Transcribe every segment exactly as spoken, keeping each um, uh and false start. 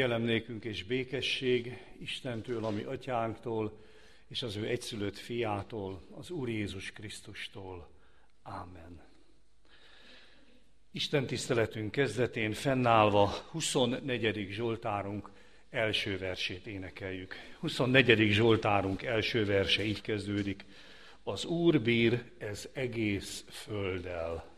Kegyelem nékünk és békesség Istentől, ami atyánktól, és az ő egyszülött fiától, az Úr Jézus Krisztustól. Ámen. Isten tiszteletünk kezdetén fennállva huszonnegyedik Zsoltárunk első versét énekeljük. huszonnegyedik Zsoltárunk első verse így kezdődik. Az Úr bír ez egész földdel.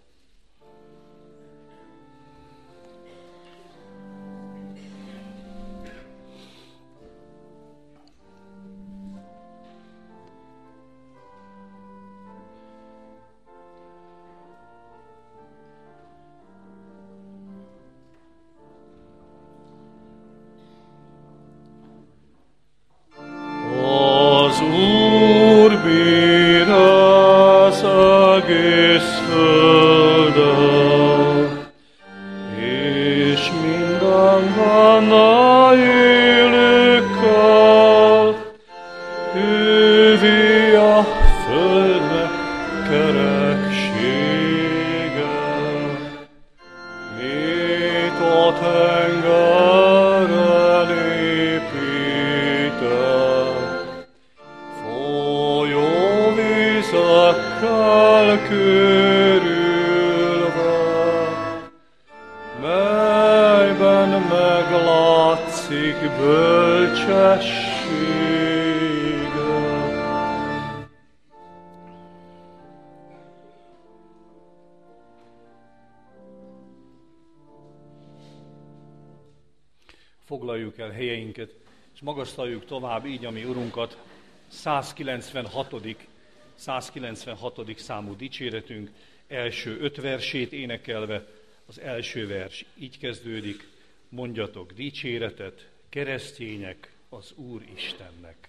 Foglaljuk el helyeinket, és magasztaljuk tovább így a mi Urunkat, százkilencvenhatodik százkilencvenhatodik számú dicséretünk első öt versét énekelve. Az első vers így kezdődik: mondjatok dicséretet, keresztények, az Úr Istennek.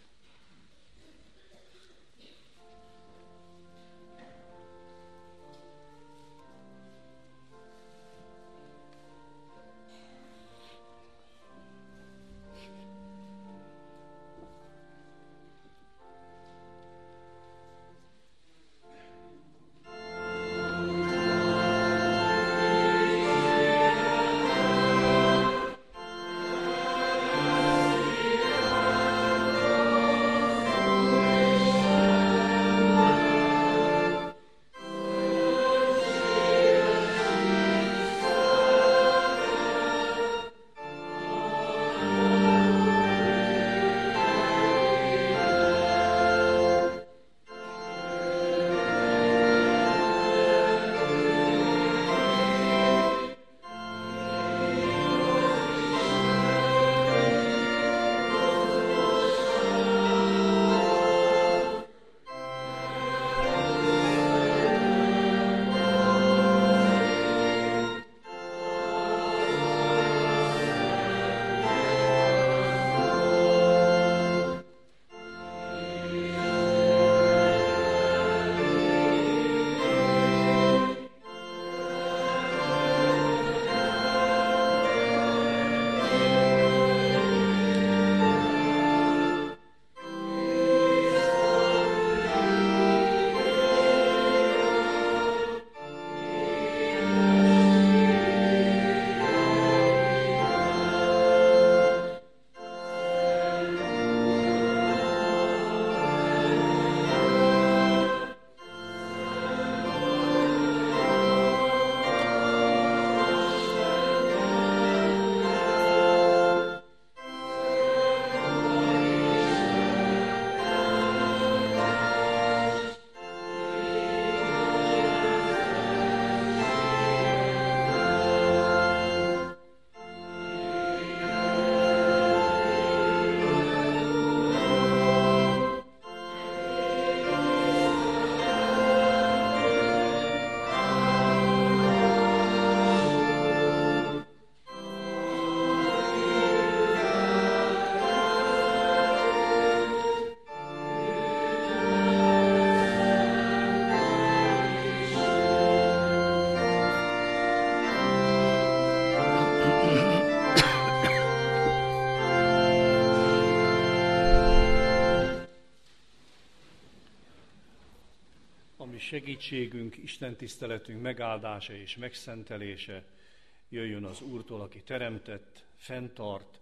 segítségünk, Isten tiszteletünk megáldása és megszentelése jöjjön az Úrtól, aki teremtett, fenntart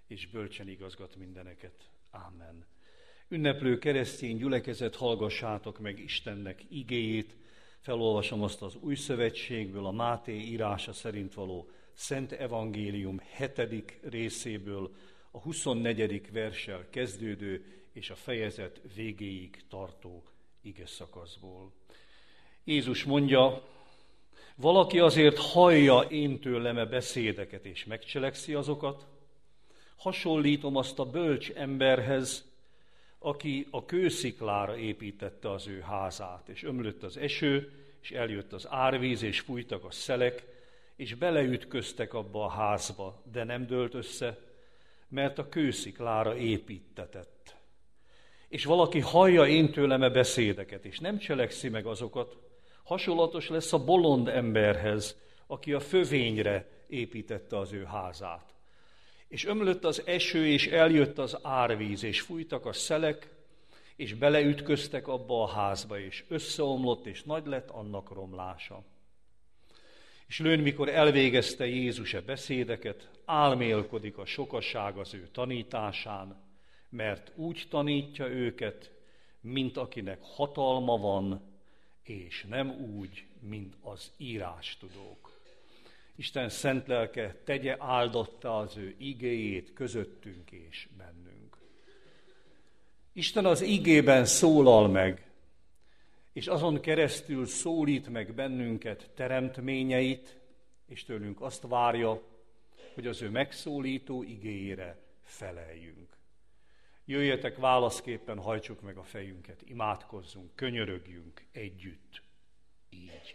és bölcsen igazgat mindeneket. Ámen. Ünneplő keresztény gyülekezet, hallgassátok meg Istennek igéjét. Felolvasom azt az Új Szövetségből, a Máté írása szerint való Szent Evangélium hetedik részéből, a huszonnegyedik verssel kezdődő és a fejezet végéig tartó igeszakaszból. Jézus mondja, valaki azért hallja én tőlem-e beszédeket és megcselekszi azokat, hasonlítom azt a bölcs emberhez, aki a kősziklára építette az ő házát, és ömlött az eső, és eljött az árvíz, és fújtak a szelek, és beleütköztek abba a házba, de nem dőlt össze, mert a kősziklára építetett. És valaki hallja én tőlem-e beszédeket, és nem cselekszi meg azokat, hasonlatos lesz a bolond emberhez, aki a fövényre építette az ő házát. És ömlött az eső, és eljött az árvíz, és fújtak a szelek, és beleütköztek abba a házba, és összeomlott, és nagy lett annak romlása. És lőn, mikor elvégezte Jézus e beszédeket, álmélkodik a sokaság az ő tanításán, mert úgy tanítja őket, mint akinek hatalma van, és nem úgy, mint az írástudók. Isten szent lelke tegye áldotta az ő igéjét közöttünk és bennünk. Isten az igében szólal meg, és azon keresztül szólít meg bennünket teremtményeit, és tőlünk azt várja, hogy az ő megszólító igéjére feleljünk. Jöjjetek, válaszképpen hajtsuk meg a fejünket, imádkozzunk, könyörögjünk együtt, így.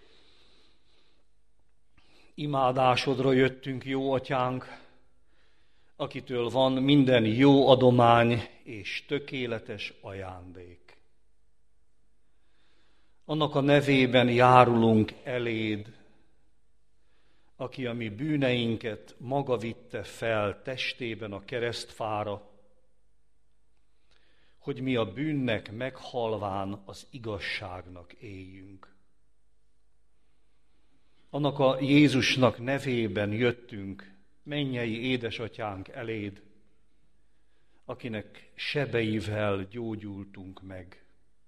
Imádásodra jöttünk, jó atyánk, akitől van minden jó adomány és tökéletes ajándék. Annak a nevében járulunk eléd, aki a mi bűneinket maga vitte fel testében a keresztfára, hogy mi a bűnnek meghalván az igazságnak éljünk. Annak a Jézusnak nevében jöttünk, mennyei édesatyánk eléd, akinek sebeivel gyógyultunk meg.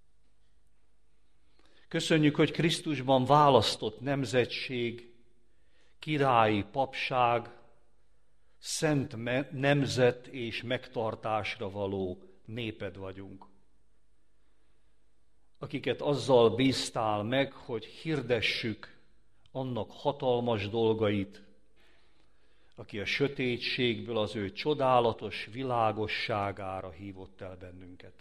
Köszönjük, hogy Krisztusban választott nemzetség, királyi papság, szent nemzet és megtartásra való néped vagyunk, akiket azzal bíztál meg, hogy hirdessük annak hatalmas dolgait, aki a sötétségből az ő csodálatos világosságára hívott el bennünket.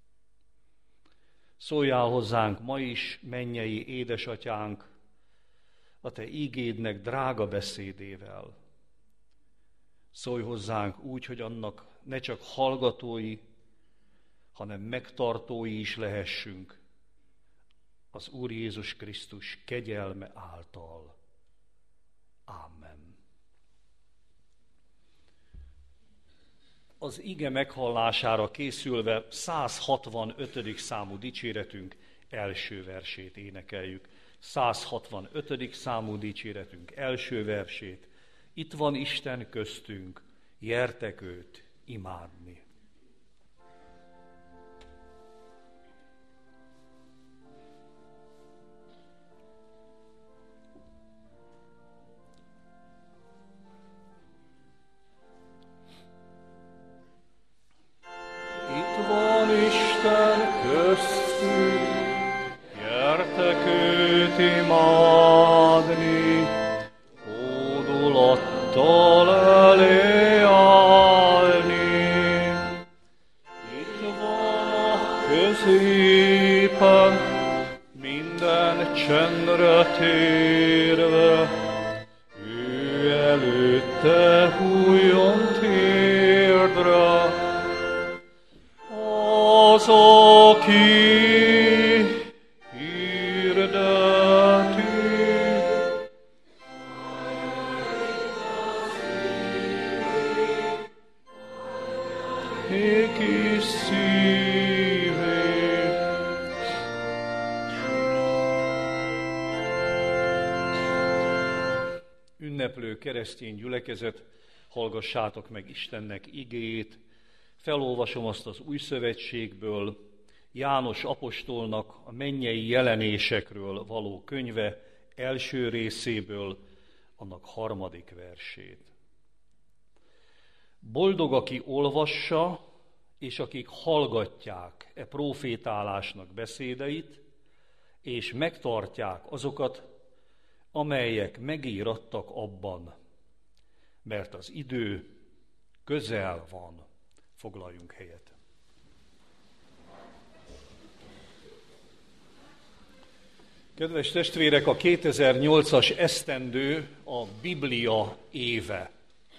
Szóljál hozzánk ma is, mennyei édesatyánk, a te ígédnek drága beszédével. Szólj hozzánk úgy, hogy annak ne csak hallgatói, hanem megtartói is lehessünk az Úr Jézus Krisztus kegyelme által. Amen. Az ige meghallására készülve száz hatvanötödik számú dicséretünk első versét énekeljük. száz hatvanötödik számú dicséretünk első versét. Itt van Isten köztünk, jertek őt imádni. Itt van Isten köztünk, jertek őt imádni, hódolattal elé állni. Itt van a középen, minden csendre térve, ő előtte hulljon térdre. Az, aki hirdeti, néki szívét. Ünneplő keresztény gyülekezet, hallgassátok meg Istennek igéjét. Felolvasom azt az Új Szövetségből, János apostolnak a mennyei jelenésekről való könyve első részéből, annak harmadik versét. Boldog, aki olvassa, és akik hallgatják e prófétálásnak beszédeit, és megtartják azokat, amelyek megírattak abban, mert az idő közel van. Foglaljunk helyet. Kedves testvérek, a kétezer-nyolcas esztendő a Biblia éve.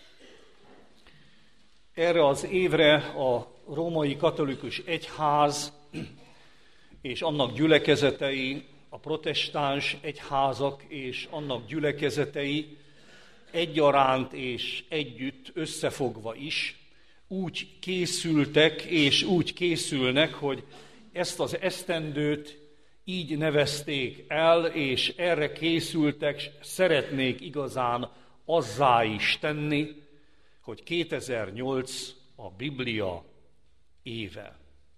Erre az évre a római katolikus egyház és annak gyülekezetei, a protestáns egyházak és annak gyülekezetei egyaránt és együtt összefogva is úgy készültek és úgy készülnek, hogy ezt az esztendőt így nevezték el, és erre készültek, szeretnék igazán azzá is tenni, hogy kétezer-nyolc a Biblia éve.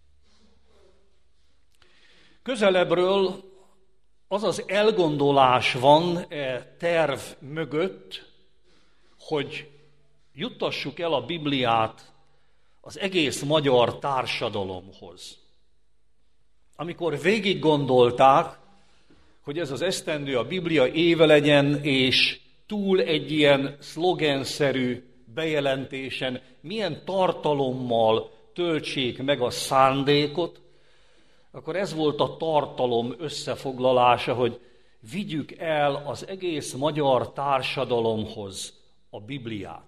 Közelebbről az az elgondolás van e terv mögött, hogy juttassuk el a Bibliát az egész magyar társadalomhoz. Amikor végig gondolták, hogy ez az esztendő a Biblia éve legyen, és túl egy ilyen szlogenszerű bejelentésen milyen tartalommal töltsék meg a szándékot, akkor ez volt a tartalom összefoglalása, hogy vigyük el az egész magyar társadalomhoz a Bibliát.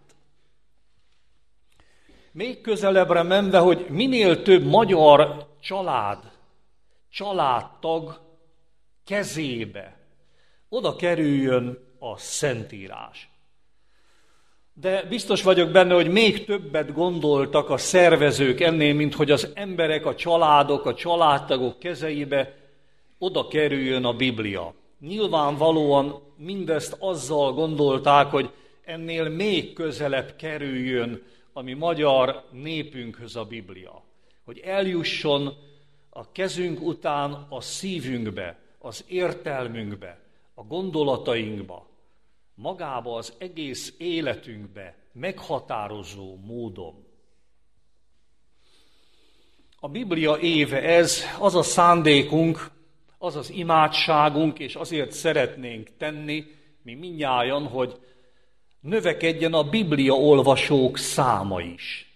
Még közelebbre menve, hogy minél több magyar család, családtag kezébe oda kerüljön a Szentírás. De biztos vagyok benne, hogy még többet gondoltak a szervezők ennél, mint hogy az emberek, a családok, a családtagok kezeibe oda kerüljön a Biblia. Nyilvánvalóan mindezt azzal gondolták, hogy ennél még közelebb kerüljön a mi magyar népünkhöz a Biblia. Hogy eljusson a kezünk után a szívünkbe, az értelmünkbe, a gondolatainkba, magába az egész életünkbe meghatározó módon. A Biblia éve ez, az a szándékunk, az az imádságunk, és azért szeretnénk tenni, mi mindnyájan, hogy növekedjen a Biblia olvasók száma is.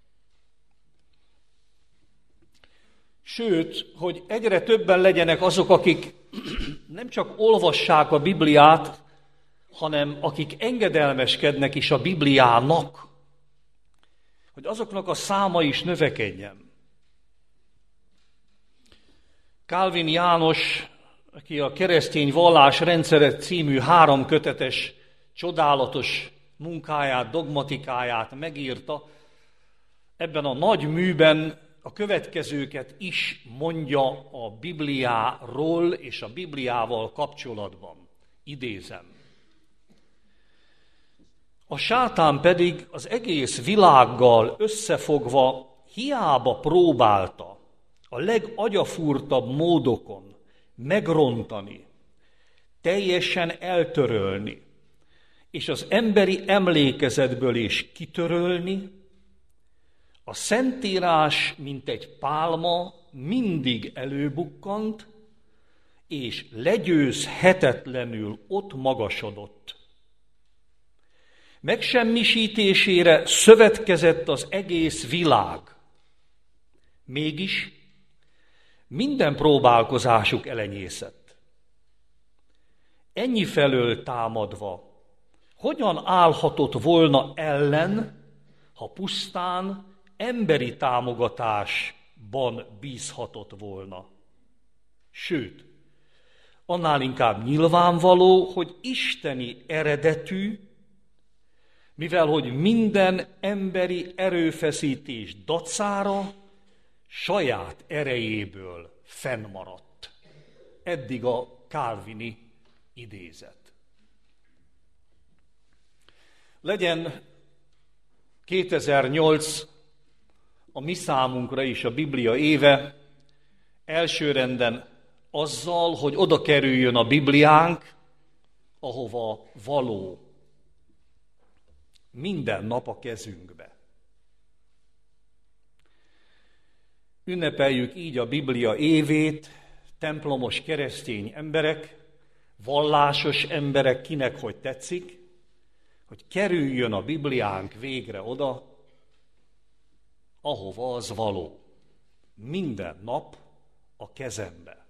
Sőt, hogy egyre többen legyenek azok, akik nem csak olvassák a Bibliát, hanem akik engedelmeskednek is a Bibliának, hogy azoknak a száma is növekedjen. Calvin János, aki a Keresztény Vallás Rendszere című háromkötetes, csodálatos munkáját, dogmatikáját megírta, ebben a nagy műben a következőket is mondja a Bibliáról és a Bibliával kapcsolatban. Idézem. A sátán pedig az egész világgal összefogva hiába próbálta a legagyafúrtabb módokon megrontani, teljesen eltörölni, és az emberi emlékezetből is kitörölni, a Szentírás, mint egy pálma, mindig előbukkant, és legyőzhetetlenül ott magasodott. Megsemmisítésére szövetkezett az egész világ. Mégis minden próbálkozásuk elenyészett. Ennyi felől támadva, hogyan állhatott volna ellen, ha pusztán emberi támogatásban bízhatott volna? Sőt, annál inkább nyilvánvaló, hogy isteni eredetű, mivel hogy minden emberi erőfeszítés dacára saját erejéből fennmaradt. Eddig a calvini idézet. Legyen kétezer-nyolc a mi számunkra is a Biblia éve, elsőrenden azzal, hogy oda kerüljön a Bibliánk, ahova való. Minden nap a kezünkbe. Ünnepeljük így a Biblia évét, templomos keresztény emberek, vallásos emberek, kinek hogy tetszik, hogy kerüljön a Bibliánk végre oda, ahova az való. Minden nap a kezembe.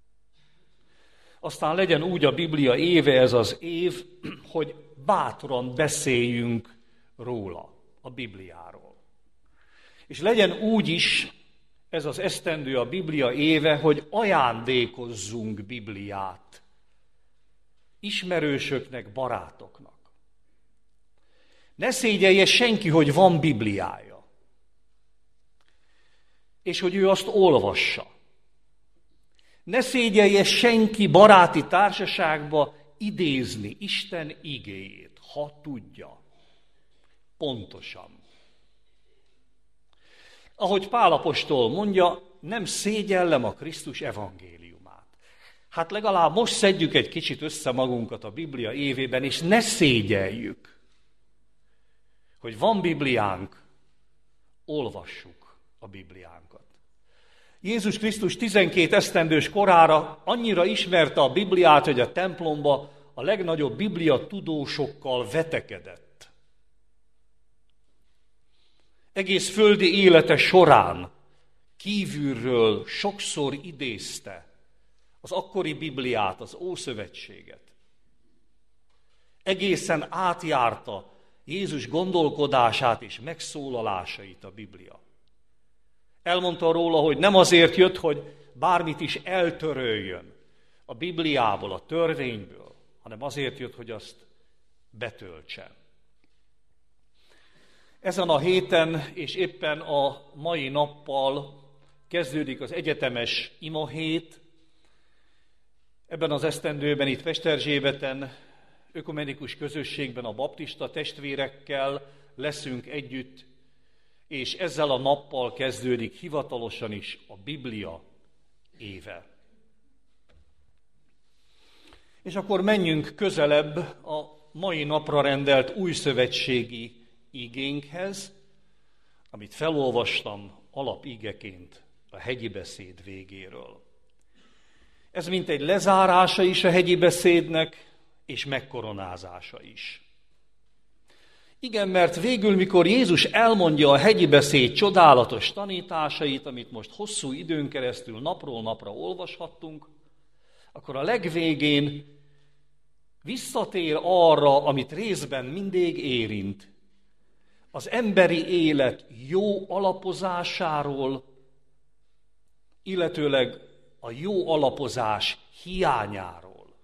Aztán legyen úgy a Biblia éve, ez az év, hogy bátran beszéljünk róla, a Bibliáról. És legyen úgy is, ez az esztendő a Biblia éve, hogy ajándékozzunk Bibliát ismerősöknek, barátoknak. Ne szégyelje senki, hogy van Bibliája, és hogy ő azt olvassa. Ne szégyelje senki baráti társaságba idézni Isten igéjét, ha tudja. Pontosan. Ahogy Pál apostol mondja, nem szégyellem a Krisztus evangéliumát. Hát legalább most szedjük egy kicsit össze magunkat a Biblia évében, és ne szégyeljük, hogy van Bibliánk, olvassuk a Bibliánkat. Jézus Krisztus tizenkét esztendős korára annyira ismerte a Bibliát, hogy a templomba a legnagyobb biblia tudósokkal vetekedett. Egész földi élete során kívülről sokszor idézte az akkori Bibliát, az Ószövetséget. Egészen átjárta Jézus gondolkodását és megszólalásait a Biblia. Elmondta róla, hogy nem azért jött, hogy bármit is eltöröljön a Bibliából, a törvényből, hanem azért jött, hogy azt betöltse. Ezen a héten és éppen a mai nappal kezdődik az egyetemes imahét. Ebben az esztendőben itt Pesterzsébeten, ökumenikus közösségben a baptista testvérekkel leszünk együtt, és ezzel a nappal kezdődik hivatalosan is a Biblia éve. És akkor menjünk közelebb a mai napra rendelt újszövetségi igénkhez, amit felolvastam alapigeként a hegyi beszéd végéről. Ez mint egy lezárása is a hegyi beszédnek, és megkoronázása is. Igen, mert végül, mikor Jézus elmondja a hegyi beszéd csodálatos tanításait, amit most hosszú időn keresztül napról napra olvashattunk, akkor a legvégén visszatér arra, amit részben mindig érint, az emberi élet jó alapozásáról, illetőleg a jó alapozás hiányáról.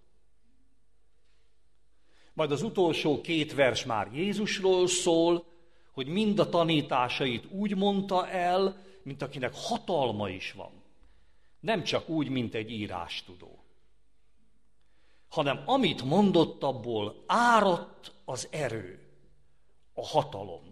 Majd az utolsó két vers már Jézusról szól, hogy mind a tanításait úgy mondta el, mint akinek hatalma is van. Nem csak úgy, mint egy írástudó, hanem amit mondott, abból áradt az erő, a hatalom.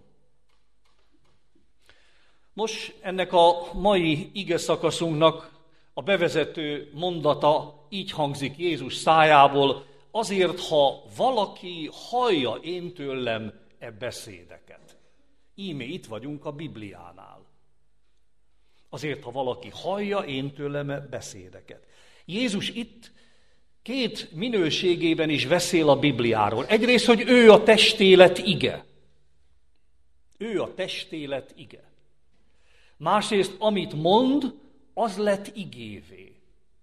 Most ennek a mai ige szakaszunknak a bevezető mondata így hangzik Jézus szájából: azért, ha valaki hallja én tőlem e beszédeket. Íme itt vagyunk a Bibliánál. Azért, ha valaki hallja én tőlem e beszédeket. Jézus itt két minőségében is beszél a Bibliáról. Egyrészt, hogy ő a testélet ige. Ő a testélet ige. Másrészt, amit mond, az lett igévé.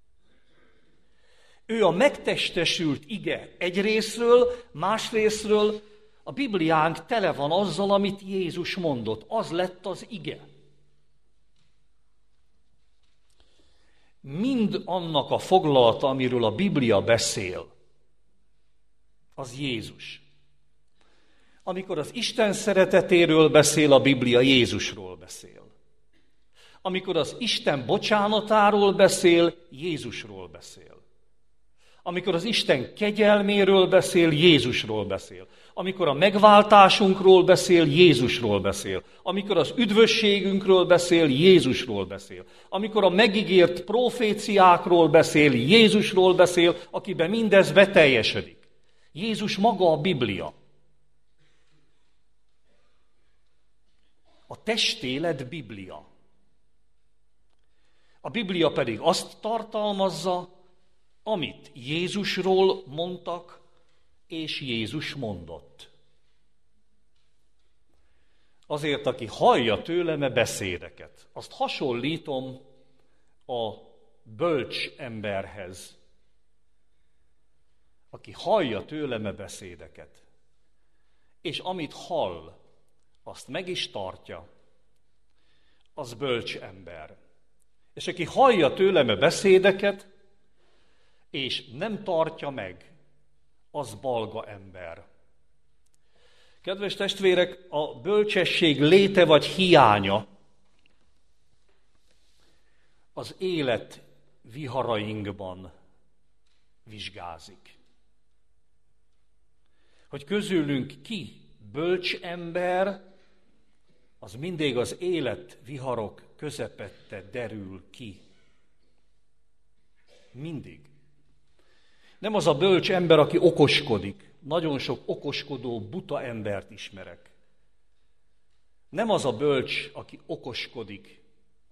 Ő a megtestesült ige egyrészről, másrészről a Bibliánk tele van azzal, amit Jézus mondott. Az lett az ige. Mind annak a foglalata, amiről a Biblia beszél, az Jézus. Amikor az Isten szeretetéről beszél a Biblia, Jézusról beszél. Amikor az Isten bocsánatáról beszél, Jézusról beszél. Amikor az Isten kegyelméről beszél, Jézusról beszél. Amikor a megváltásunkról beszél, Jézusról beszél. Amikor az üdvösségünkről beszél, Jézusról beszél. Amikor a megígért proféciákról beszél, Jézusról beszél, akiben mindez beteljesedik. Jézus maga a Biblia. A testélet Biblia. A Biblia pedig azt tartalmazza, amit Jézusról mondtak, és Jézus mondott. Azért, aki hallja tőlem beszédeket, azt hasonlítom a bölcs emberhez, aki hallja tőlem beszédeket, és amit hall, azt meg is tartja, az bölcs ember. És aki hallja tőlem beszédeket, és nem tartja meg, az balga ember. Kedves testvérek, a bölcsesség léte vagy hiánya az élet viharainkban vizsgázik. Hogy közülünk ki bölcs ember, az mindig az élet viharok közepette derül ki. Mindig. Nem az a bölcs ember, aki okoskodik. Nagyon sok okoskodó, buta embert ismerek. Nem az a bölcs, aki okoskodik.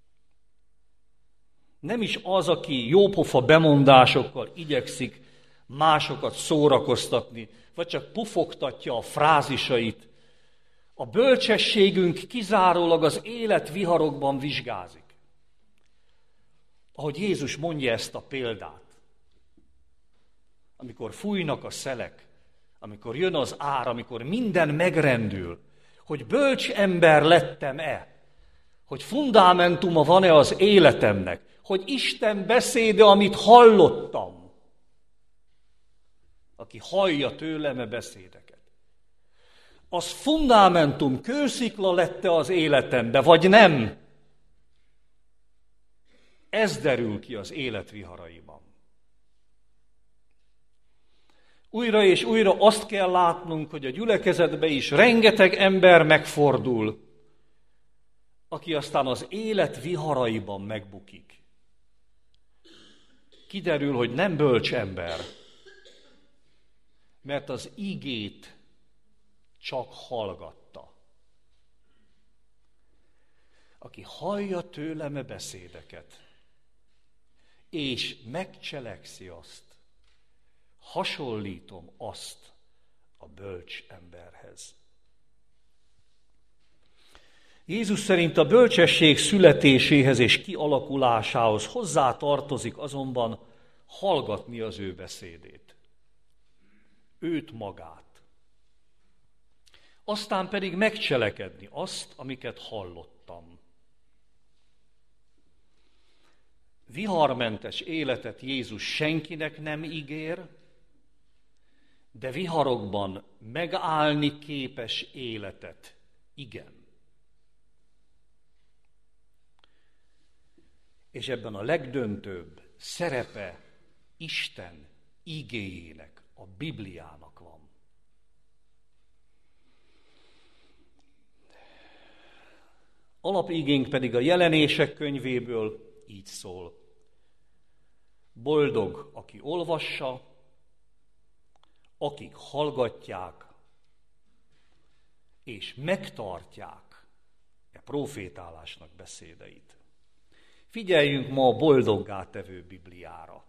Nem is az, aki jópofa bemondásokkal igyekszik másokat szórakoztatni, vagy csak pufogtatja a frázisait. A bölcsességünk kizárólag az élet viharokban vizsgázik. Ahogy Jézus mondja ezt a példát. Amikor fújnak a szelek, amikor jön az ár, amikor minden megrendül, hogy bölcs ember lettem-e, hogy fundamentuma van-e az életemnek, hogy Isten beszéde, amit hallottam, aki hallja tőlem-e beszédeket. Az fundamentum, kőszikla lett-e az életembe, vagy nem? Ez derül ki az élet viharaiban. Újra és újra azt kell látnunk, hogy a gyülekezetben is rengeteg ember megfordul, aki aztán az élet viharaiban megbukik. Kiderül, hogy nem bölcs ember, mert az igét csak hallgatta. Aki hallja tőlem beszédeket, és megcselekszi azt, hasonlítom azt a bölcs emberhez. Jézus szerint a bölcsesség születéséhez és kialakulásához hozzá tartozik azonban hallgatni az ő beszédét. Őt magát. Aztán pedig megcselekedni azt, amiket hallottam. Viharmentes életet Jézus senkinek nem ígér, de viharokban megállni képes életet igen. És ebben a legdöntőbb szerepe Isten igéjének, a Bibliának van. Alapigénk pedig a Jelenések könyvéből így szól. Boldog, aki olvassa, akik hallgatják, és megtartják e profétálásnak beszédeit. Figyeljünk ma a boldoggá tevő Bibliára.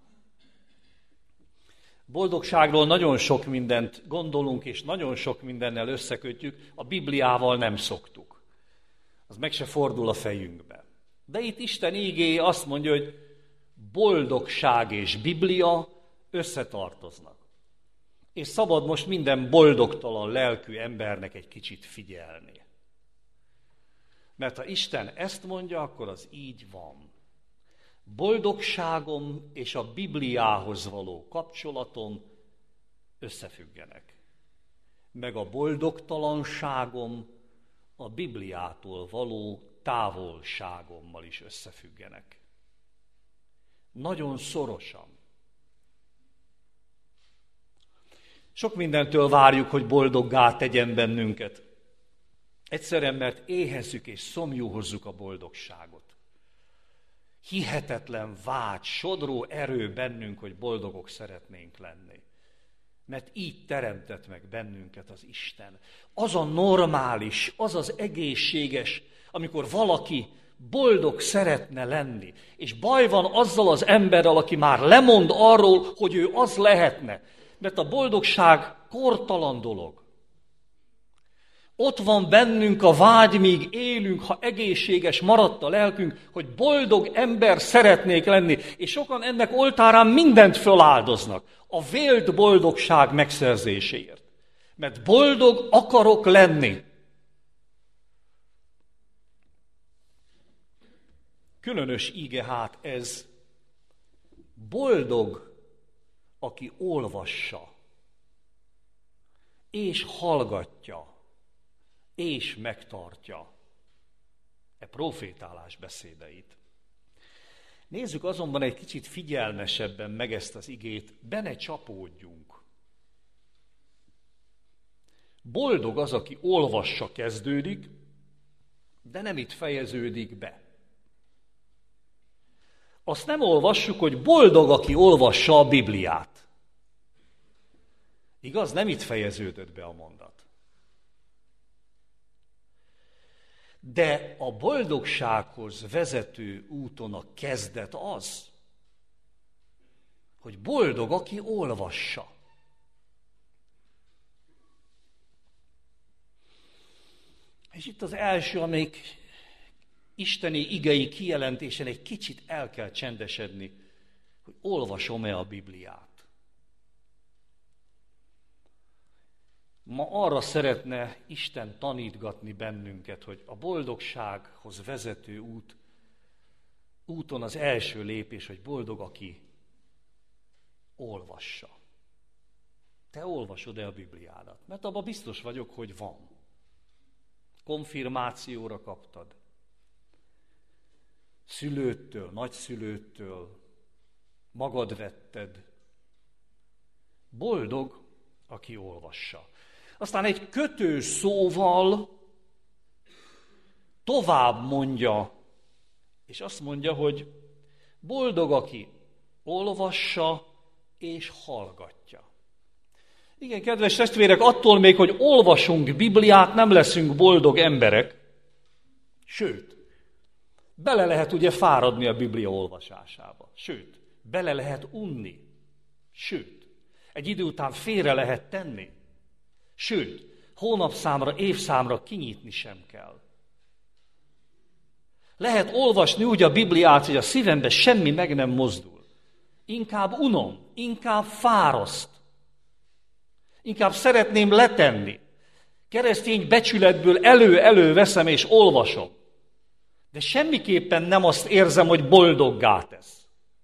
Boldogságról nagyon sok mindent gondolunk, és nagyon sok mindennel összekötjük, a Bibliával nem szoktuk. Az meg se fordul a fejünkbe. De itt Isten ígéje azt mondja, hogy boldogság és Biblia összetartoznak. És szabad most minden boldogtalan lelkű embernek egy kicsit figyelni. Mert ha Isten ezt mondja, akkor az így van. Boldogságom és a Bibliához való kapcsolatom összefüggenek. Meg a boldogtalanságom a Bibliától való távolságommal is összefüggenek. Nagyon szorosan. Sok mindentől várjuk, hogy boldoggá tegyen bennünket. Egyszerűen, mert éhezzük és szomjúhozzuk a boldogságot. Hihetetlen vágy, sodró erő bennünk, hogy boldogok szeretnénk lenni. Mert így teremtett meg bennünket az Isten. Az a normális, az az egészséges, amikor valaki boldog szeretne lenni, és baj van azzal az emberrel, aki már lemond arról, hogy ő az lehetne. Mert a boldogság kortalan dolog. Ott van bennünk a vágy, míg élünk, ha egészséges maradt a lelkünk, hogy boldog ember szeretnék lenni, és sokan ennek oltárán mindent föláldoznak a vélt boldogság megszerzéséért. Mert boldog akarok lenni. Különös íge hát ez, boldog, aki olvassa, és hallgatja, és megtartja e profétálás beszédeit. Nézzük azonban egy kicsit figyelmesebben meg ezt az igét, be ne csapódjunk. Boldog az, aki olvassa, kezdődik, de nem itt fejeződik be. Azt nem olvassuk, hogy boldog, aki olvassa a Bibliát. Igaz, nem itt fejeződött be a mondat. De a boldogsághoz vezető úton a kezdet az, hogy boldog, aki olvassa. És itt az első, amelyik isteni igei kijelentésen egy kicsit el kell csendesedni, hogy olvasom-e a Bibliát. Ma arra szeretne Isten tanítgatni bennünket, hogy a boldogsághoz vezető út, úton az első lépés, hogy boldog, aki olvassa. Te olvasod-e a Bibliádat? Mert abban biztos vagyok, hogy van. Konfirmációra kaptad. Szülőttől, nagyszülőttől, magad vetted. Boldog, aki olvassa. Aztán egy kötő szóval tovább mondja, és azt mondja, hogy boldog, aki olvassa és hallgatja. Igen, kedves testvérek, attól még, hogy olvasunk Bibliát, nem leszünk boldog emberek. Sőt, bele lehet ugye fáradni a Biblia olvasásába. Sőt, bele lehet unni. Sőt, egy idő után félre lehet tenni. Sőt, hónapszámra, évszámra kinyitni sem kell. Lehet olvasni úgy a Bibliát, hogy a szívembe semmi meg nem mozdul. Inkább unom, inkább fáraszt. Inkább szeretném letenni. Keresztény becsületből elő-elő veszem és olvasom. De semmiképpen nem azt érzem, hogy boldoggá tesz.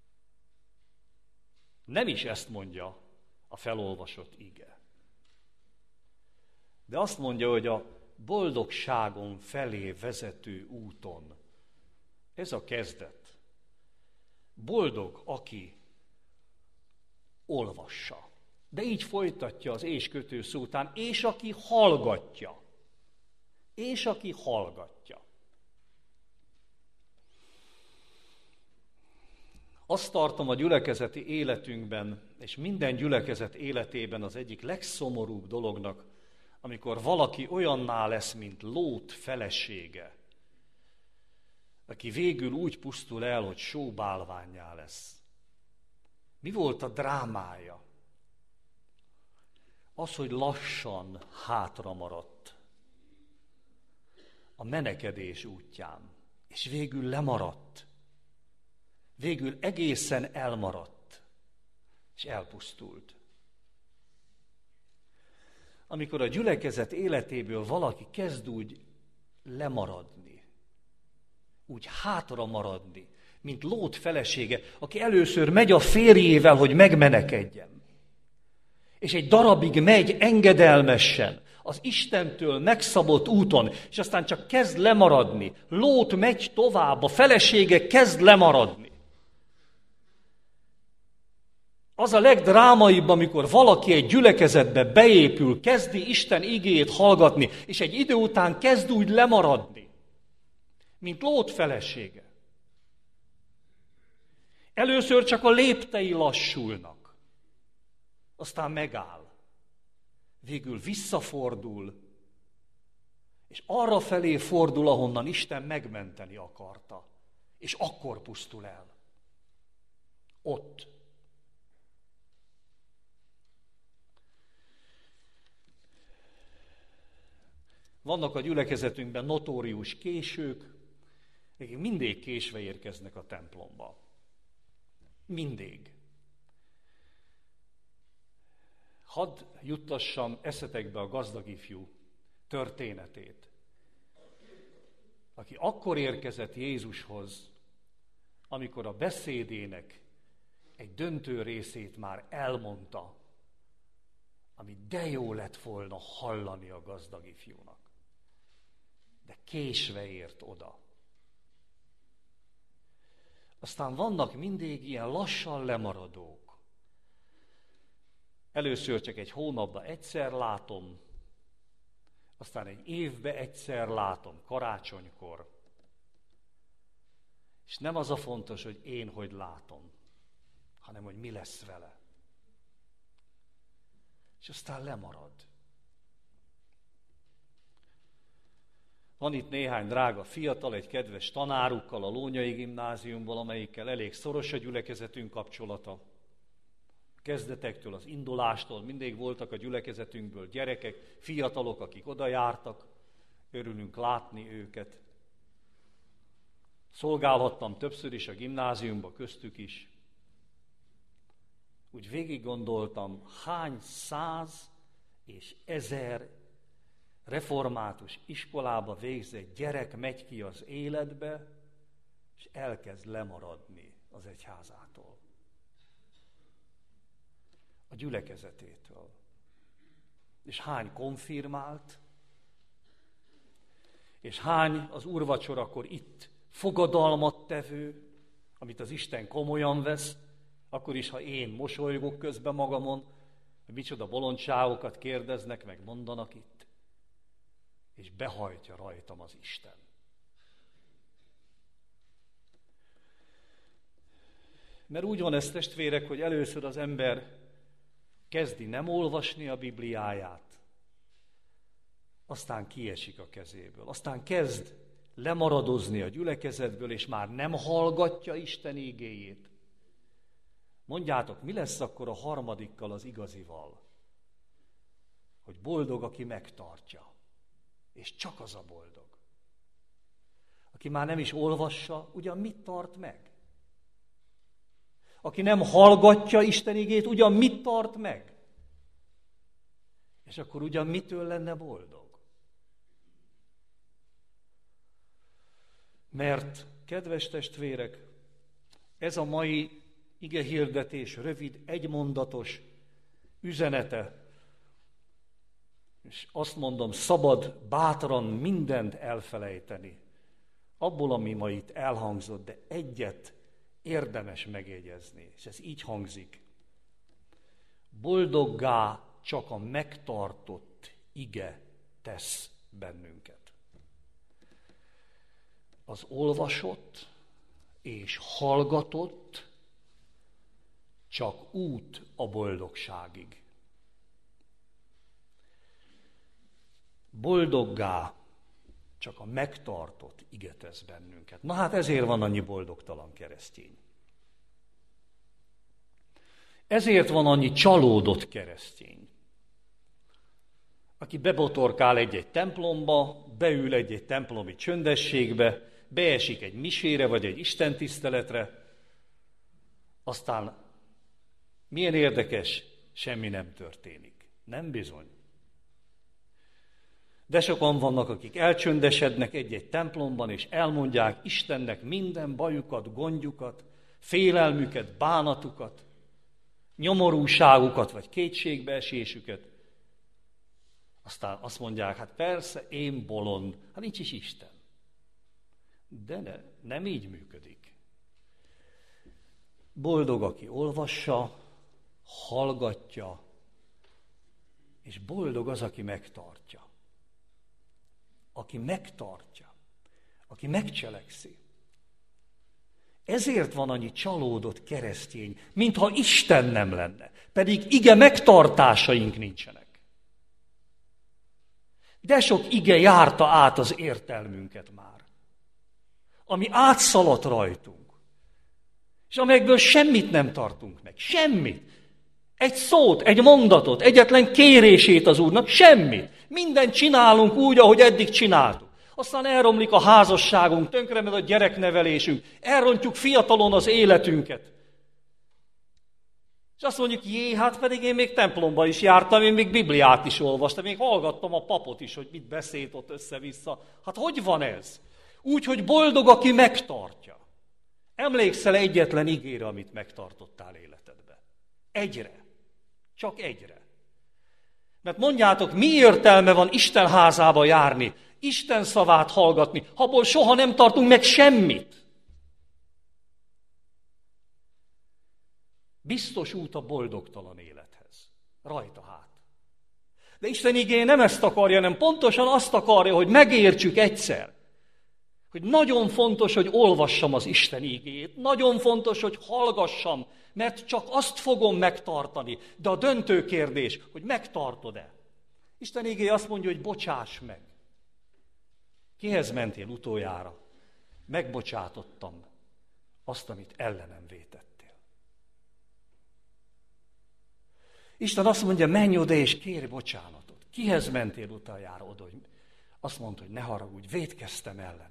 Nem is ezt mondja a felolvasott ige. De azt mondja, hogy a boldogságon felé vezető úton, ez a kezdet. Boldog, aki olvassa. De így folytatja az és kötő szó után, és aki hallgatja. És aki hallgatja. Azt tartom a gyülekezeti életünkben, és minden gyülekezet életében az egyik legszomorúbb dolognak, amikor valaki olyanná lesz, mint Lót felesége, aki végül úgy pusztul el, hogy sóbálvánnyá lesz. Mi volt a drámája? Az, hogy lassan hátra maradt a menekedés útján, és végül lemaradt. Végül egészen elmaradt, és elpusztult. Amikor a gyülekezet életéből valaki kezd úgy lemaradni, úgy hátra maradni, mint Lót felesége, aki először megy a férjével, hogy megmenekedjen. És egy darabig megy engedelmesen, az Istentől megszabott úton, és aztán csak kezd lemaradni. Lót megy tovább, a felesége kezd lemaradni. Az a legdrámaibb, amikor valaki egy gyülekezetbe beépül, kezdi Isten igéjét hallgatni, és egy idő után kezd úgy lemaradni, mint Lót felesége. Először csak a léptei lassulnak, aztán megáll, végül visszafordul, és arra felé fordul, ahonnan Isten megmenteni akarta, és akkor pusztul el. Ott. Vannak a gyülekezetünkben notórius késők, akik mindig késve érkeznek a templomba. Mindig. Hadd juttassam eszetekbe a gazdag ifjú történetét, aki akkor érkezett Jézushoz, amikor a beszédének egy döntő részét már elmondta, ami de jó lett volna hallani a gazdag ifjúnak. De késve ért oda. Aztán vannak mindig ilyen lassan lemaradók. Először csak egy hónapban egyszer látom, aztán egy évbe egyszer látom, karácsonykor. És nem az a fontos, hogy én hogy látom, hanem hogy mi lesz vele. És aztán lemarad. Van itt néhány drága fiatal, egy kedves tanárukkal a Lónyai Gimnáziumból, amelyikkel elég szoros a gyülekezetünk kapcsolata. Kezdetektől, az indulástól mindig voltak a gyülekezetünkből gyerekek, fiatalok, akik oda jártak. Örülünk látni őket. Szolgálhattam többször is a gimnáziumba, köztük is. Úgy végig gondoltam, hány száz és ezer református iskolába végzett gyerek megy ki az életbe, és elkezd lemaradni az egyházától. A gyülekezetétől. És hány konfirmált, és hány az úrvacsorakor itt fogadalmat tevő, amit az Isten komolyan vesz, akkor is, ha én mosolygok közben magamon, hogy micsoda bolondságokat kérdeznek, meg mondanak itt, és behajtja rajtam az Isten. Mert úgy van ez, testvérek, hogy először az ember kezdi nem olvasni a Bibliáját, aztán kiesik a kezéből, aztán kezd lemaradozni a gyülekezetből, és már nem hallgatja Isten igéjét. Mondjátok, mi lesz akkor a harmadikkal, az igazival? Hogy boldog, aki megtartja. És csak az a boldog. Aki már nem is olvassa, ugyan mit tart meg? Aki nem hallgatja Isten igét, ugyan mit tart meg? És akkor ugyan mitől lenne boldog? Mert, kedves testvérek, ez a mai igehirdetés rövid, egymondatos üzenete, és azt mondom, szabad, bátran mindent elfelejteni. Abból, ami ma itt elhangzott, de egyet érdemes megjegyezni, és ez így hangzik. Boldoggá csak a megtartott ige tesz bennünket. Az olvasott és hallgatott csak út a boldogságig. Boldoggá csak a megtartott ige tesz bennünket. Na hát ezért van annyi boldogtalan keresztény. Ezért van annyi csalódott keresztény, aki bebotorkál egy-egy templomba, beül egy-egy templomi csöndességbe, beesik egy misére vagy egy istentiszteletre, aztán milyen érdekes, semmi nem történik. Nem bizony. De sokan vannak, akik elcsöndesednek egy-egy templomban, és elmondják Istennek minden bajukat, gondjukat, félelmüket, bánatukat, nyomorúságukat, vagy kétségbeesésüket. Aztán azt mondják, hát persze, én bolond, hát nincs is Isten. De ne, nem így működik. Boldog, aki olvassa, hallgatja, és boldog az, aki megtartja. Aki megtartja, aki megcselekszi. Ezért van annyi csalódott keresztény, mintha Isten nem lenne, pedig ige megtartásaink nincsenek. De sok ige járta át az értelmünket már, ami átszaladt rajtunk, és amelyekből semmit nem tartunk meg, semmit. Egy szót, egy mondatot, egyetlen kérését az Úrnak, semmit. Mindent csinálunk úgy, ahogy eddig csináltuk. Aztán elromlik a házasságunk, tönkremegy a gyereknevelésünk, elrontjuk fiatalon az életünket. És azt mondjuk, jé, hát pedig én még templomba is jártam, én még Bibliát is olvastam, még hallgattam a papot is, hogy mit beszélt ott össze-vissza. Hát hogy van ez? Úgy, hogy boldog, aki megtartja. Emlékszel egyetlen igére, amit megtartottál életedbe? Egyre. Csak egyre. Mert mondjátok, mi értelme van Isten házába járni, Isten szavát hallgatni, ha abból soha nem tartunk meg semmit. Biztos út a boldogtalan élethez. Rajta hát. De Isten igéje nem ezt akarja, hanem pontosan azt akarja, hogy megértsük egyszer, hogy nagyon fontos, hogy olvassam az Isten igéjét, nagyon fontos, hogy hallgassam, mert csak azt fogom megtartani. De a döntő kérdés, hogy megtartod-e? Isten igéje azt mondja, hogy bocsáss meg. Kihez mentél utoljára? Megbocsátottam azt, amit ellenem vétettél. Isten azt mondja, menj oda és kérj bocsánatot. Kihez mentél utoljára oda? Hogy azt mondta, hogy ne haragudj, vétkeztem ellened.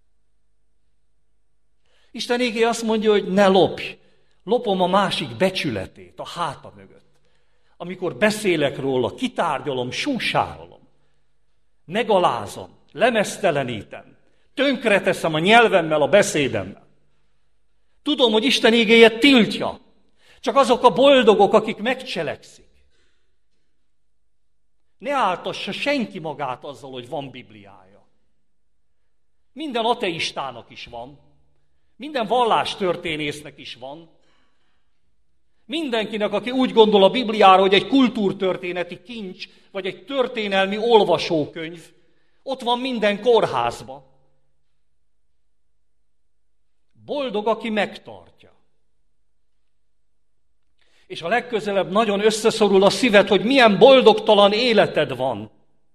Isten igéje azt mondja, hogy ne lopj. Lopom a másik becsületét a háta mögött. Amikor beszélek róla, kitárgyalom, súsárolom, megalázom, lemeztelenítem, tönkreteszem a nyelvemmel, a beszédemmel. Tudom, hogy Isten igéje tiltja. Csak azok a boldogok, akik megcselekszik. Ne áltassa senki magát azzal, hogy van Bibliája. Minden ateistának is van. Minden vallástörténésznek is van. Mindenkinek, aki úgy gondol a Bibliára, hogy egy kultúrtörténeti kincs, vagy egy történelmi olvasókönyv, ott van minden kórházba. Boldog, aki megtartja. És a legközelebb nagyon összeszorul a szíved, hogy milyen boldogtalan életed van.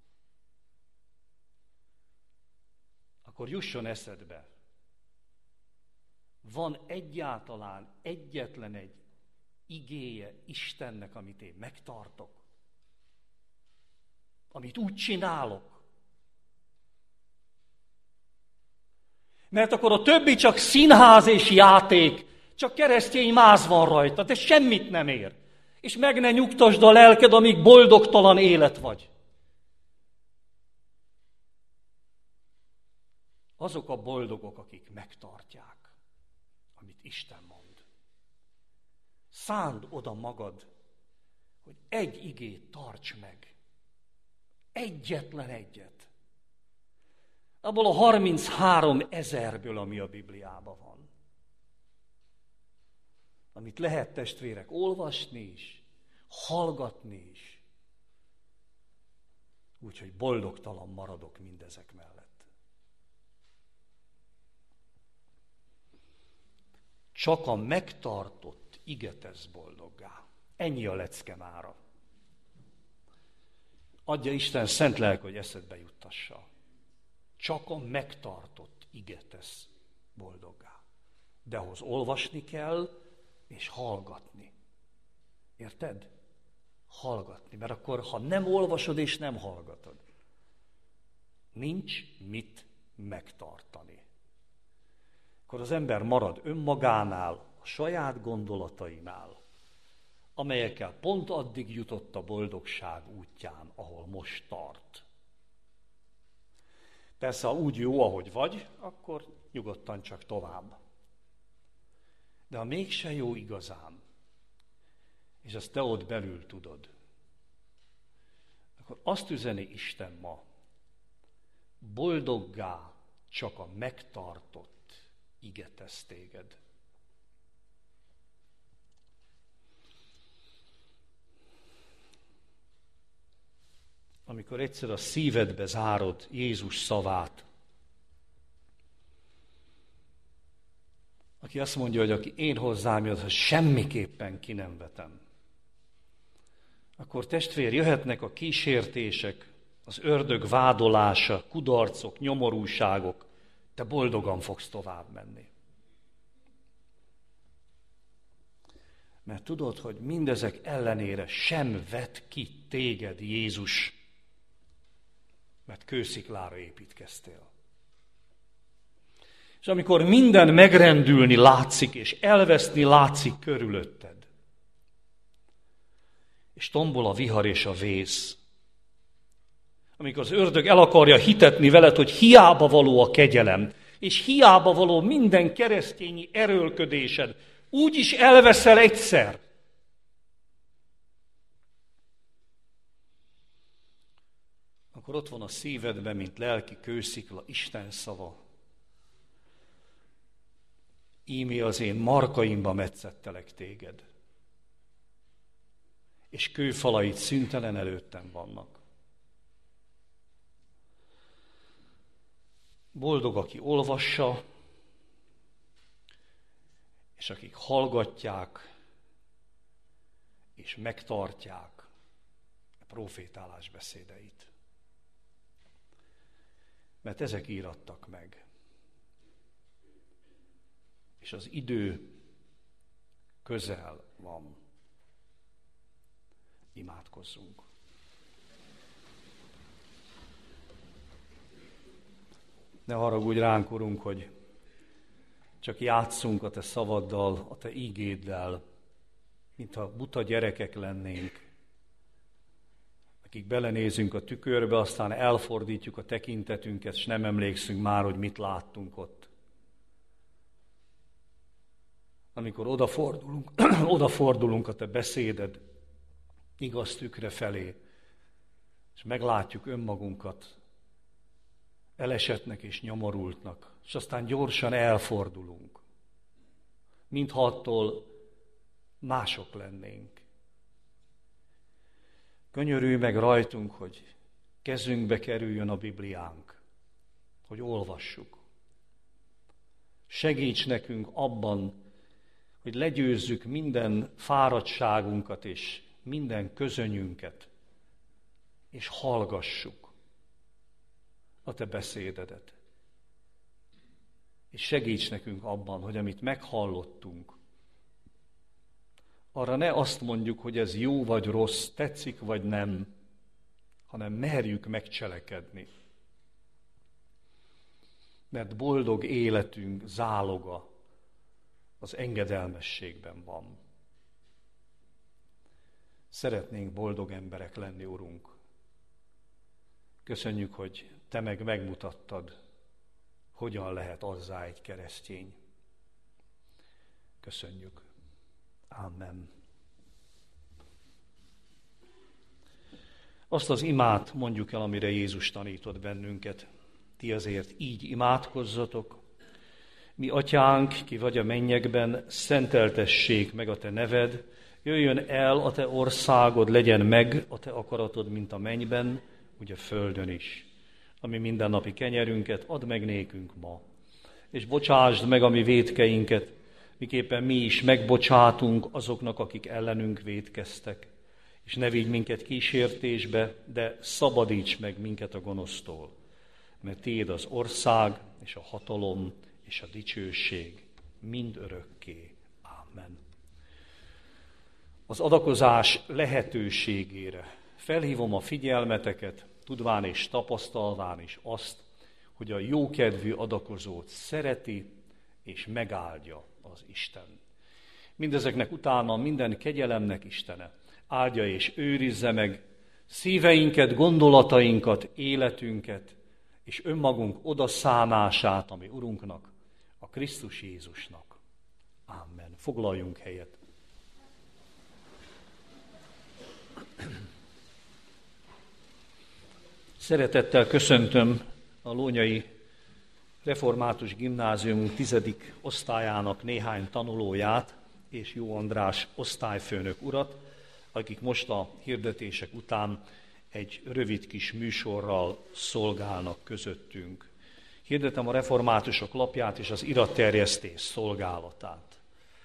Akkor jusson eszedbe. Van egyáltalán egyetlen egy igéje Istennek, amit én megtartok. Amit úgy csinálok. Mert akkor a többi csak színház és játék, csak keresztény máz van rajta, de semmit nem ér. És meg ne nyugtasd a lelked, amíg boldogtalan élet vagy. Azok a boldogok, akik megtartják, amit Isten mond. Szánd oda magad, hogy egy igét tarts meg. Egyetlen egyet. Abból a harminchárom ezerből, ami a Bibliában van. Amit lehet, testvérek, olvasni is, hallgatni is. Úgyhogy boldogtalan maradok mindezek mellett. Csak a megtartott ige tesz boldoggá. Ennyi a lecke mára. Adja Isten szent lelke, hogy eszedbe juttassa. Csak a megtartott ige tesz boldoggá. De ahhoz olvasni kell, és hallgatni. Érted? Hallgatni, mert akkor, ha nem olvasod és nem hallgatod, nincs mit megtartani. Akkor az ember marad önmagánál, a saját gondolatainál, amelyekkel pont addig jutott a boldogság útján, ahol most tart. Persze, ha úgy jó, ahogy vagy, akkor nyugodtan csak tovább. De ha mégse jó igazán, és azt te ott belül tudod, akkor azt üzeni Isten ma, boldoggá csak a megtartott ige tesz téged. amikor egyszer a szívedbe zárod Jézus szavát, aki azt mondja, hogy aki én hozzám jött, semmiképpen ki nem vetem. Akkor testvér, jöhetnek a kísértések, az ördög vádolása, kudarcok, nyomorúságok, te boldogan fogsz tovább menni. Mert tudod, hogy mindezek ellenére sem vet ki téged Jézus, mert kősziklára építkeztél. És amikor minden megrendülni látszik, és elveszni látszik körülötted, és tombol a vihar és a vész, amikor az ördög el akarja hitetni veled, hogy hiába való a kegyelem, és hiába való minden keresztényi erőlködésed, úgy is elveszel egyszer. Akkor ott van a szívedben, mint lelki kőszikla, Isten szava. Ímé az én markaimba metszettelek téged, és kőfalait szüntelen előttem vannak. Boldog, aki olvassa, és akik hallgatják, és megtartják a profétálás beszédeit. Mert ezek írattak meg. És az idő közel van. Imádkozzunk. Ne haragudj ránk, Urunk, hogy csak játszunk a Te szavaddal, a Te ígéddel, mintha buta gyerekek lennénk, akik belenézünk a tükörbe, aztán elfordítjuk a tekintetünket, és nem emlékszünk már, hogy mit láttunk ott. Amikor odafordulunk, odafordulunk a Te beszéded igaz tükre felé, és meglátjuk önmagunkat elesettnek és nyomorultnak, és aztán gyorsan elfordulunk, mintha attól mások lennénk. Könyörülj meg rajtunk, hogy kezünkbe kerüljön a Bibliánk, hogy olvassuk. Segíts nekünk abban, hogy legyőzzük minden fáradtságunkat és minden közönyünket, és hallgassuk a Te beszédedet. És segíts nekünk abban, hogy amit meghallottunk, arra ne azt mondjuk, hogy ez jó vagy rossz, tetszik vagy nem, hanem merjük megcselekedni. Mert boldog életünk záloga az engedelmességben van. Szeretnénk boldog emberek lenni, Urunk. Köszönjük, hogy Te meg megmutattad, hogyan lehet azzá egy keresztény. Köszönjük. Amen. Azt az imát mondjuk el, amire Jézus tanított bennünket. Ti azért így imádkozzatok. Mi atyánk, ki vagy a mennyekben, szenteltessék meg a Te neved, jöjjön el a Te országod, legyen meg a Te akaratod, mint a mennyben, úgy a földön is. Ami mindennapi kenyerünket add meg nékünk ma, és bocsásd meg a mi vétkeinket, miképpen mi is megbocsátunk azoknak, akik ellenünk vétkeztek, és ne vigy minket kísértésbe, de szabadíts meg minket a gonosztól, mert Tiéd az ország, és a hatalom, és a dicsőség mind örökké. Amen. Az adakozás lehetőségére felhívom a figyelmeteket, tudván és tapasztalván is azt, hogy a jókedvű adakozót szereti és megáldja az Isten. Mindezeknek utána minden kegyelemnek Istene áldja és őrizze meg szíveinket, gondolatainkat, életünket, és önmagunk odaszánását, ami Urunknak, a Krisztus Jézusnak. Amen. Foglaljunk helyet. Szeretettel köszöntöm a Lónyai Református Gimnázium tizedik osztályának néhány tanulóját és Jó András osztályfőnök urat, akik most a hirdetések után egy rövid kis műsorral szolgálnak közöttünk. Hirdetem a reformátusok lapját és az iratterjesztés szolgálatát.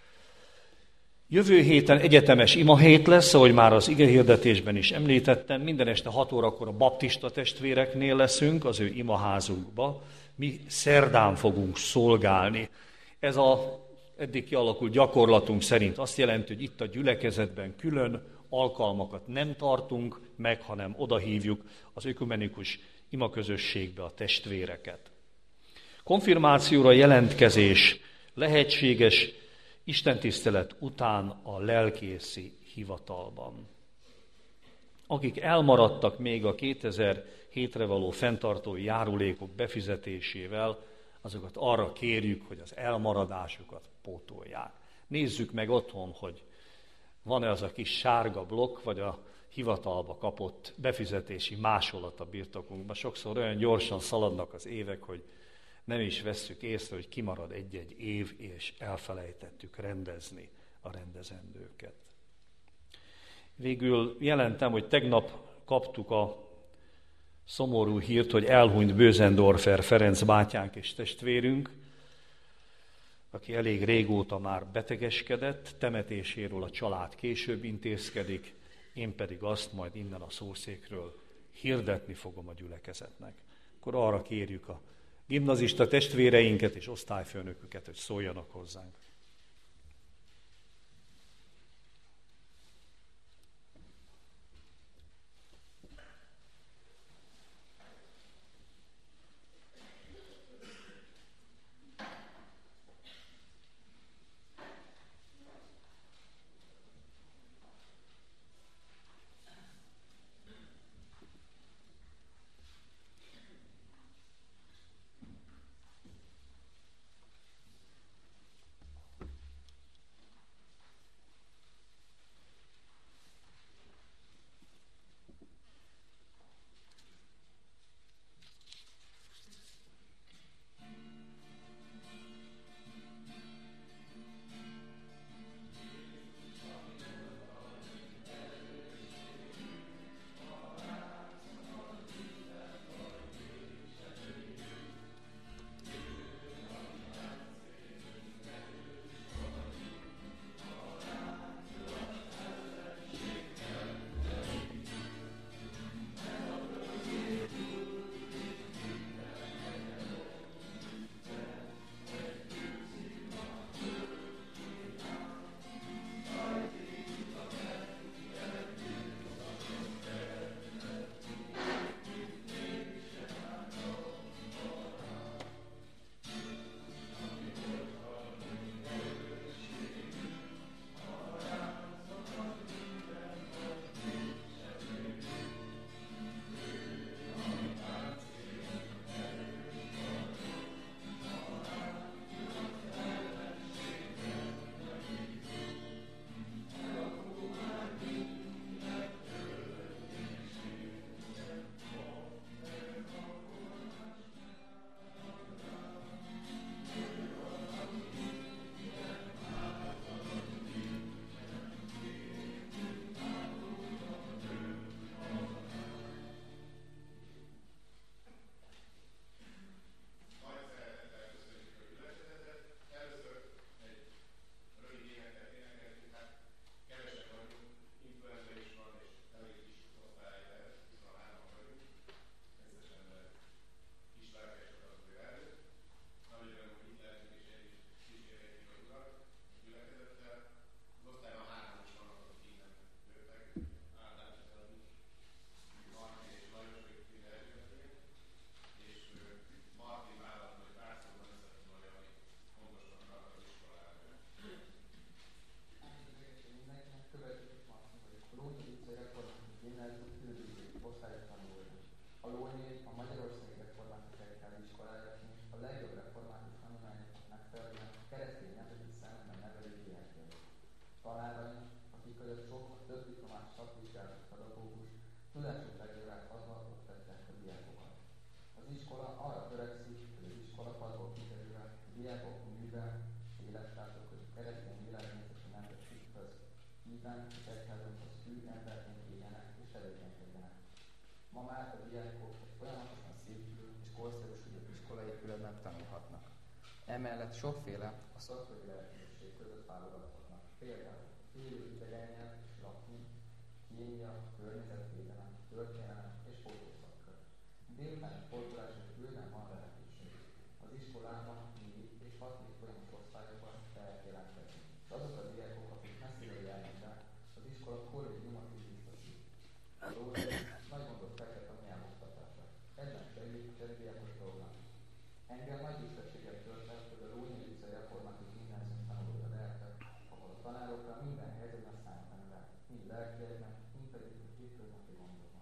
Jövő héten egyetemes imahét lesz, ahogy már az igehirdetésben is említettem, minden este hat órakor a baptista testvéreknél leszünk, az ő imaházunkba. Mi szerdán fogunk szolgálni. Ez a eddig kialakult gyakorlatunk szerint azt jelenti, hogy itt a gyülekezetben külön alkalmakat nem tartunk meg, hanem odahívjuk az ökumenikus imaközösségbe a testvéreket. Konfirmációra jelentkezés lehetséges istentisztelet után a lelkészi hivatalban. Akik elmaradtak még a kétezer-hétre való fenntartói járulékok befizetésével, azokat arra kérjük, hogy az elmaradásukat pótolják. Nézzük meg otthon, hogy van-e az a kis sárga blokk, vagy a hivatalba kapott befizetési másolat a birtokunkban. Sokszor olyan gyorsan szaladnak az évek, hogy nem is vesszük észre, hogy kimarad egy-egy év, és elfelejtettük rendezni a rendezendőket. Végül jelentem, hogy tegnap kaptuk a szomorú hírt, hogy elhunyt Bözendorfer Ferenc bátyánk és testvérünk, aki elég régóta már betegeskedett, temetéséről a család később intézkedik, én pedig azt majd innen a szószékről hirdetni fogom a gyülekezetnek. Akkor arra kérjük a gimnazista testvéreinket és osztályfőnöküket, hogy szóljanak hozzánk. Ma már a diákok egy folyamatosan szépülő és korszerűsödő iskolaépületben tanulhatnak. Emellett sokféle a szakmai lehetőség között válogathatnak. Például élő idegennyelv és latin, kémia, környezetvédelem, történelem és fotószakkör. Délutáni fordulásra bőven van lehetőség. Az iskolában négy és hat évfolyamos osztályokban lehet jelentkezni. És azok a diákok, akik messzire járnak rá, az iskola kollégiumat is biztosít. Az órai nagy gondot fektet a nyelvoktatásra. Ebben segít a diákos dolgnak. Engem nagy büszkeséget tölt el, hogy a Lónyai utcai református gimnázium tanulója lehetek, ahol a tanárokra minden helyzetben számítani lehet, mind lelkiekben, mind pedig a hétköznapi gondokban.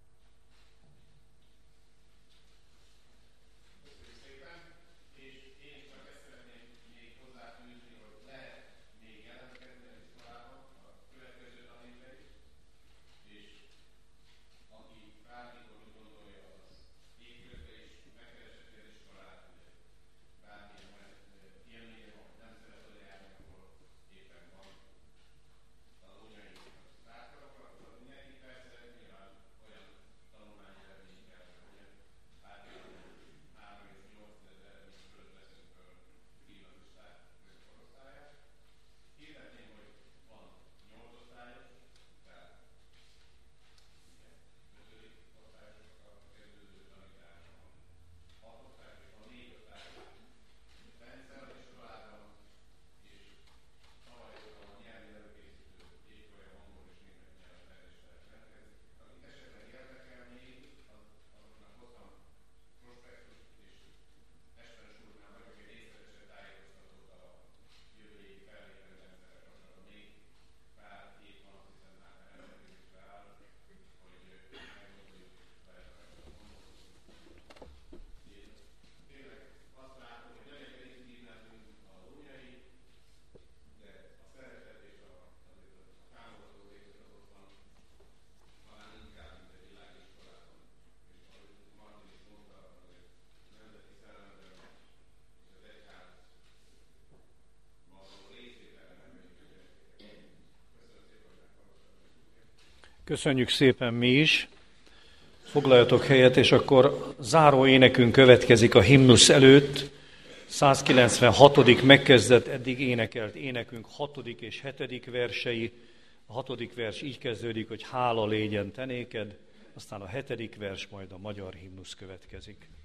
Köszönjük szépen, és én csak ezt szeretném még hozzáfűzni, hogy lehet még jelentkezni az iskolában a következő tanévben is, és aki bármikor úgy gondolja, az évközben is megkeresheti az iskolát, bármilyen olyan élménye van, nem szeret oda járni, akkor éppen van a Lónyai rákarakat, az mindenki persze nyilván olyan tanulmányi eredmény kell, hogy általában három és nyolc eredmény fölött veszünk föl gimnazisták közkorosztályát. Hirdetném, hogy van nyolc osztályos, tehát igen, ötödik osztályosok a kezdődő tanítása van. hat osztályos és van négy osztályos. Bence az iskolában, és tavaly a nyelvi előkészítő évfolyam angol és német nyelven is lehet jelentkezni. Akik esetleg érdekel még, az, azoknak hoztam prospektust, és Esperes úrnál vagyok egy részletesebb tájékoztatót a jövő évi fellépő rendszerre kapcsolatban. Még pár hét van, azt hiszem már rendelkezésre áll, hogy megoldjuk lehet a gondolkozni. Én tényleg azt látom, hogy nem egy régi gimnázium a Lónyai, de a szeretet és a, azért a támogató részlet az ott van, talán inkább, mint egy világiskolában. És ahogy Martin is mondta, azért nemzeti szellemben és az egyház való részvételre nem vagyunk kötelezőek. Köszönöm szépen, hogy meghallgattak bennünket. Köszönjük szépen mi is. Foglaljatok helyet, és akkor záró énekünk következik a himnusz előtt. százkilencvenhatodik megkezdett, eddig énekelt énekünk hatodik és hetedik versei. A hatodik vers így kezdődik, hogy hála légyen te néked, aztán a hetedik vers, majd a magyar himnusz következik.